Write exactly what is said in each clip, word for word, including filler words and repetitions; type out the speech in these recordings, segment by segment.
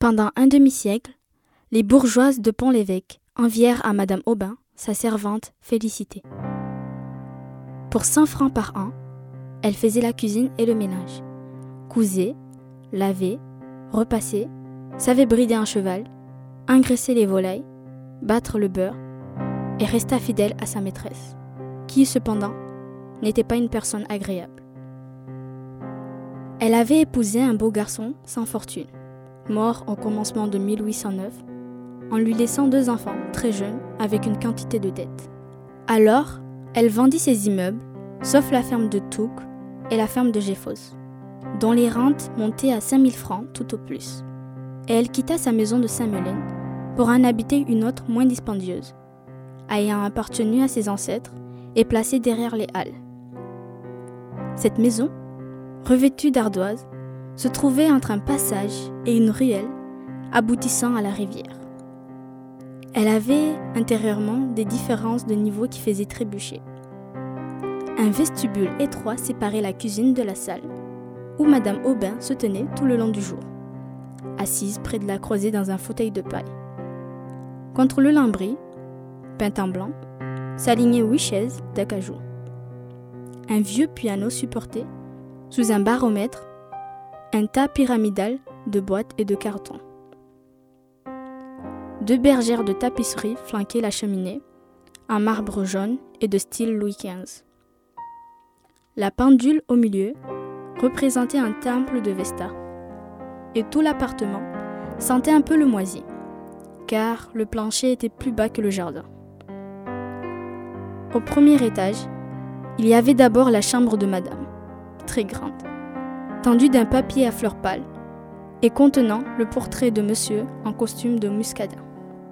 Pendant un demi-siècle, les bourgeoises de Pont-l'Évêque envièrent à Madame Aubin sa servante Félicité. Pour cent francs par an, elle faisait la cuisine et le ménage, cousait, lavait, repassait, savait brider un cheval, engraisser les volailles, battre le beurre et resta fidèle à sa maîtresse, qui cependant n'était pas une personne agréable. Elle avait épousé un beau garçon sans fortune, mort au commencement de mille huit cent neuf, en lui laissant deux enfants très jeunes avec une quantité de dettes. Alors, elle vendit ses immeubles, sauf la ferme de Touques et la ferme de Géfos, dont les rentes montaient à cinq mille francs tout au plus, et elle quitta sa maison de Saint-Melaine pour en habiter une autre moins dispendieuse, ayant appartenu à ses ancêtres et placée derrière les halles. Cette maison, revêtue d'ardoises, se trouvait entre un passage et une ruelle aboutissant à la rivière. Elle avait intérieurement des différences de niveau qui faisaient trébucher. Un vestibule étroit séparait la cuisine de la salle, où Madame Aubin se tenait tout le long du jour, assise près de la croisée dans un fauteuil de paille. Contre le lambris, peint en blanc, s'alignaient huit chaises d'acajou. Un vieux piano supportait, sous un baromètre, un tas pyramidal de boîtes et de cartons. Deux bergères de tapisserie flanquaient la cheminée, en marbre jaune et de style Louis quinze. La pendule au milieu représentait un temple de Vesta, et tout l'appartement sentait un peu le moisi, car le plancher était plus bas que le jardin. Au premier étage, il y avait d'abord la chambre de Madame, très grande, tendue d'un papier à fleurs pâles et contenant le portrait de Monsieur en costume de muscadin.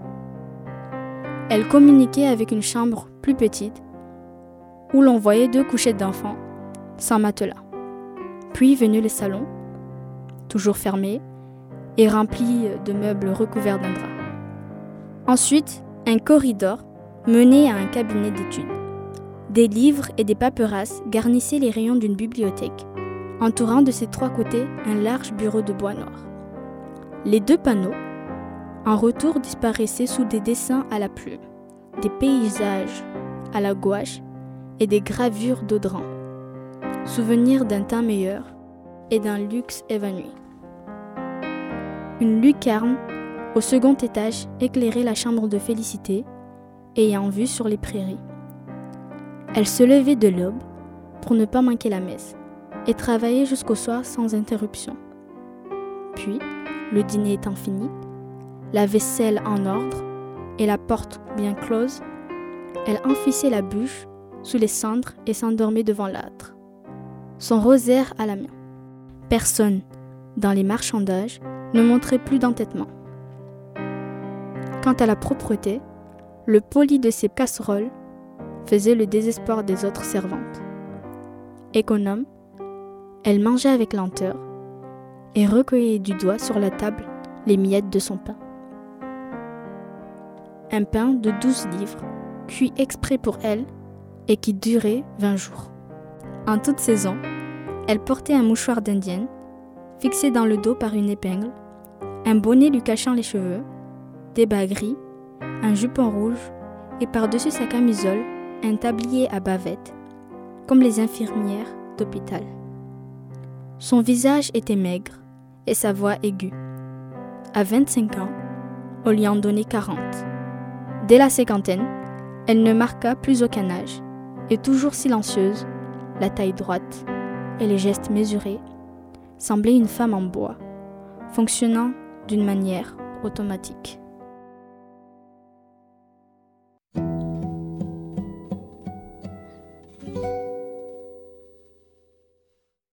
Elle communiquait avec une chambre plus petite où l'on voyait deux couchettes d'enfants sans matelas. Puis venait le salon, toujours fermé et rempli de meubles recouverts d'un drap. Ensuite, un corridor menait à un cabinet d'études. Des livres et des paperasses garnissaient les rayons d'une bibliothèque, entourant de ses trois côtés un large bureau de bois noir. Les deux panneaux, en retour, disparaissaient sous des dessins à la plume, des paysages à la gouache et des gravures d'Audran, souvenirs d'un temps meilleur et d'un luxe évanoui. Une lucarne au second étage éclairait la chambre de Félicité, ayant vue sur les prairies. Elle se levait de l'aube pour ne pas manquer la messe et travaillait jusqu'au soir sans interruption. Puis, le dîner étant fini, la vaisselle en ordre et la porte bien close, elle enfissait la bûche sous les cendres et s'endormait devant l'âtre, son rosaire à la main. Personne, dans les marchandages, ne montrait plus d'entêtement. Quant à la propreté, le poli de ses casseroles faisait le désespoir des autres servantes. Économe, elle mangeait avec lenteur et recueillait du doigt sur la table les miettes de son pain. Un pain de douze livres, cuit exprès pour elle et qui durait vingt jours. En toute saison, elle portait un mouchoir d'indienne, fixé dans le dos par une épingle, un bonnet lui cachant les cheveux, des bas gris, un jupon rouge et par-dessus sa camisole, un tablier à bavette, comme les infirmières d'hôpital. Son visage était maigre et sa voix aiguë. À vingt-cinq ans, on lui en donnait quarante. Dès la cinquantaine, elle ne marqua plus aucun âge, et toujours silencieuse, la taille droite et les gestes mesurés, semblait une femme en bois, fonctionnant d'une manière automatique.